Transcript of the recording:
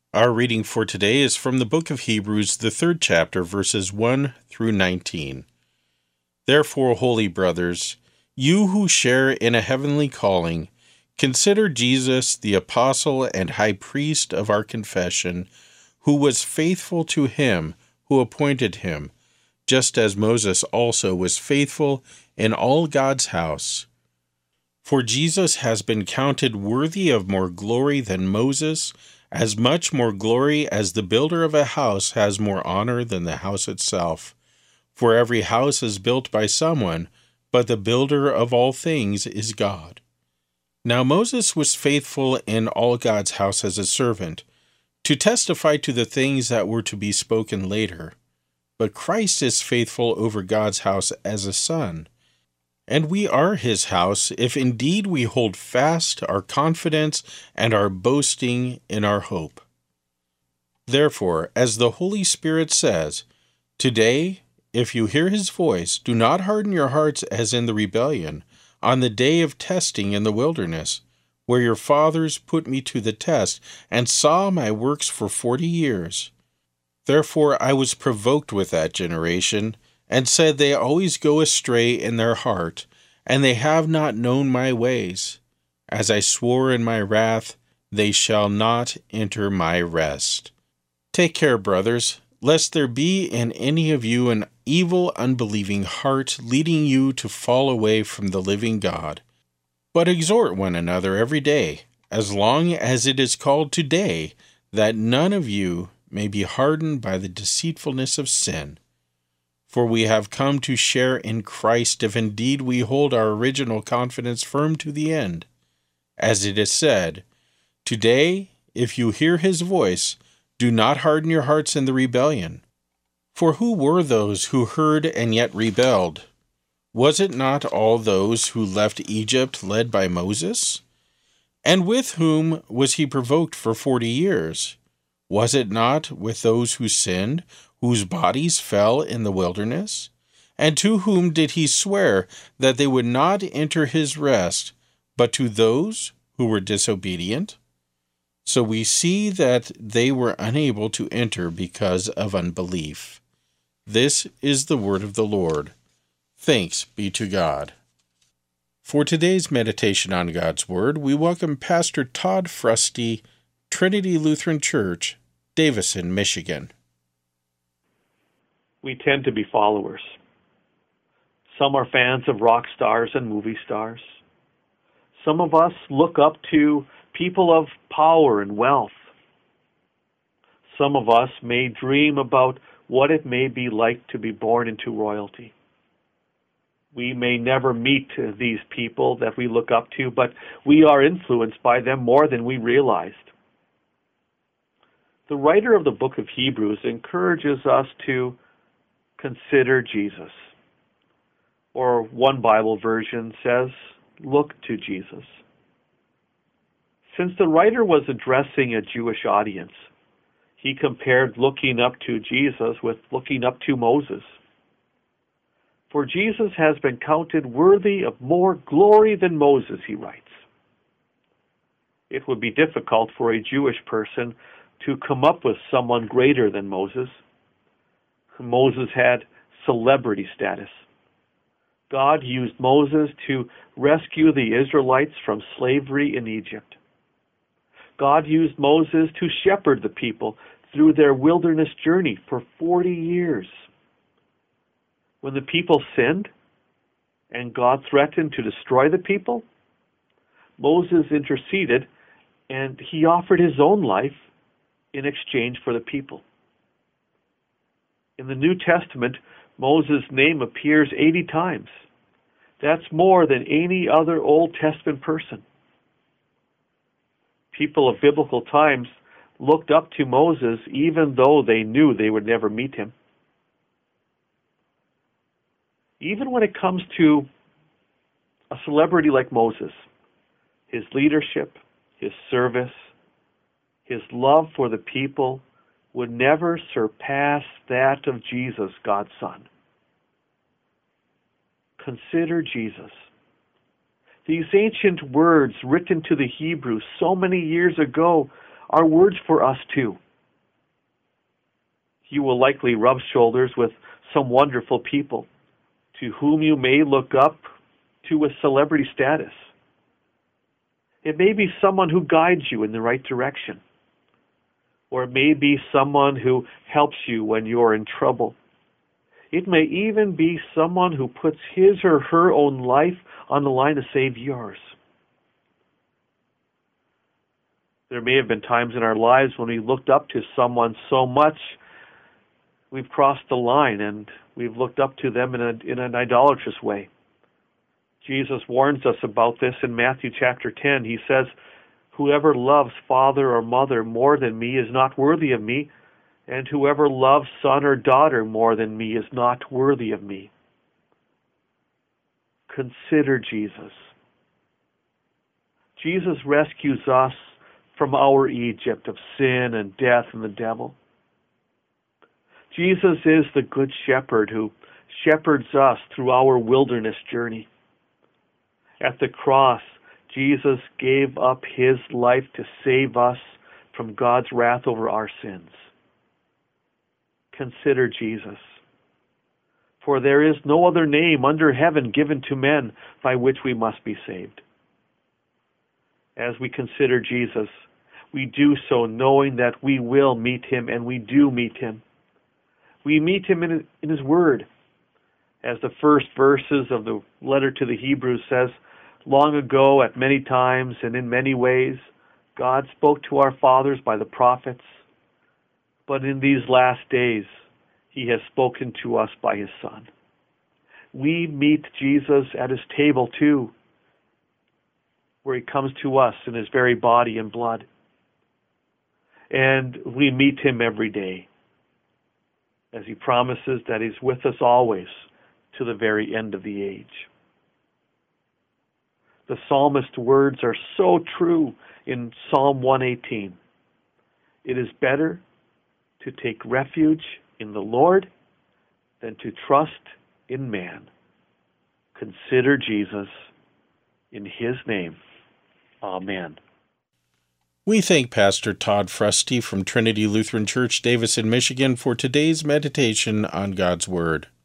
Our reading for today is from the book of Hebrews, the 3rd chapter, verses 1 through 19. Therefore, holy brothers, you who share in a heavenly calling, consider Jesus, the apostle and high priest of our confession, who was faithful to him who appointed him, just as Moses also was faithful in all God's house. For Jesus has been counted worthy of more glory than Moses, as much more glory as the builder of a house has more honor than the house itself. For every house is built by someone, but the builder of all things is God. Now Moses was faithful in all God's house as a servant, to testify to the things that were to be spoken later. But Christ is faithful over God's house as a son. And we are his house, if indeed we hold fast our confidence and our boasting in our hope. Therefore, as the Holy Spirit says, "Today, if you hear his voice, do not harden your hearts as in the rebellion, on the day of testing in the wilderness, where your fathers put me to the test and saw my works for 40 years. Therefore I was provoked with that generation, and said, they always go astray in their heart, and they have not known my ways. As I swore in my wrath, they shall not enter my rest. Take care, brothers, lest there be in any of you an evil, unbelieving heart, leading you to fall away from the living God. But exhort one another every day, as long as it is called today, that none of you may be hardened by the deceitfulness of sin. For we have come to share in Christ if indeed we hold our original confidence firm to the end. As it is said, "Today, if you hear his voice, do not harden your hearts in the rebellion." For who were those who heard and yet rebelled? Was it not all those who left Egypt led by Moses? And with whom was he provoked for 40 years? Was it not with those who sinned, whose bodies fell in the wilderness? And to whom did he swear that they would not enter his rest, but to those who were disobedient? So we see that they were unable to enter because of unbelief. This is the word of the Lord. Thanks be to God. For today's meditation on God's Word, we welcome Pastor Todd Frusty, Trinity Lutheran Church, Davison, Michigan. We tend to be followers. Some are fans of rock stars and movie stars. Some of us look up to people of power and wealth. Some of us may dream about what it may be like to be born into royalty. We may never meet these people that we look up to, but we are influenced by them more than we realized. The writer of the book of Hebrews encourages us to consider Jesus. Or one Bible version says, look to Jesus. Since the writer was addressing a Jewish audience, he compared looking up to Jesus with looking up to Moses. For Jesus has been counted worthy of more glory than Moses, he writes. It would be difficult for a Jewish person to come up with someone greater than Moses. Moses had celebrity status. God used Moses to rescue the Israelites from slavery in Egypt. God used Moses to shepherd the people through their wilderness journey for 40 years. When the people sinned and God threatened to destroy the people, Moses interceded and he offered his own life in exchange for the people. In the New Testament, Moses' name appears 80 times. That's more than any other Old Testament person. People of biblical times looked up to Moses even though they knew they would never meet him. Even when it comes to a celebrity like Moses, his leadership, his service, his love for the people would never surpass that of Jesus, God's Son. Consider Jesus. These ancient words written to the Hebrews so many years ago are words for us too. You will likely rub shoulders with some wonderful people to whom you may look up to with celebrity status. It may be someone who guides you in the right direction, or it may be someone who helps you when you're in trouble. It may even be someone who puts his or her own life on the line to save yours. There may have been times in our lives when we looked up to someone so much we've crossed the line and we've looked up to them in an idolatrous way. Jesus warns us about this in Matthew chapter 10. He says, "Whoever loves father or mother more than me is not worthy of me, and whoever loves son or daughter more than me is not worthy of me." Consider Jesus. Jesus rescues us from our Egypt of sin and death and the devil. Jesus is the good shepherd who shepherds us through our wilderness journey. At the cross, Jesus gave up his life to save us from God's wrath over our sins. Consider Jesus. For there is no other name under heaven given to men by which we must be saved. As we consider Jesus, we do so knowing that we will meet him, and we do meet him. We meet him in his word. As the first verses of the letter to the Hebrews says, long ago, at many times and in many ways, God spoke to our fathers by the prophets, but in these last days, he has spoken to us by his Son. We meet Jesus at his table too, where he comes to us in his very body and blood. And we meet him every day, as he promises that he's with us always to the very end of the age. The psalmist's words are so true in Psalm 118. It is better to take refuge in the Lord than to trust in man. Consider Jesus. In his name, amen. We thank Pastor Todd Frusty from Trinity Lutheran Church, Davison, Michigan, for today's meditation on God's Word.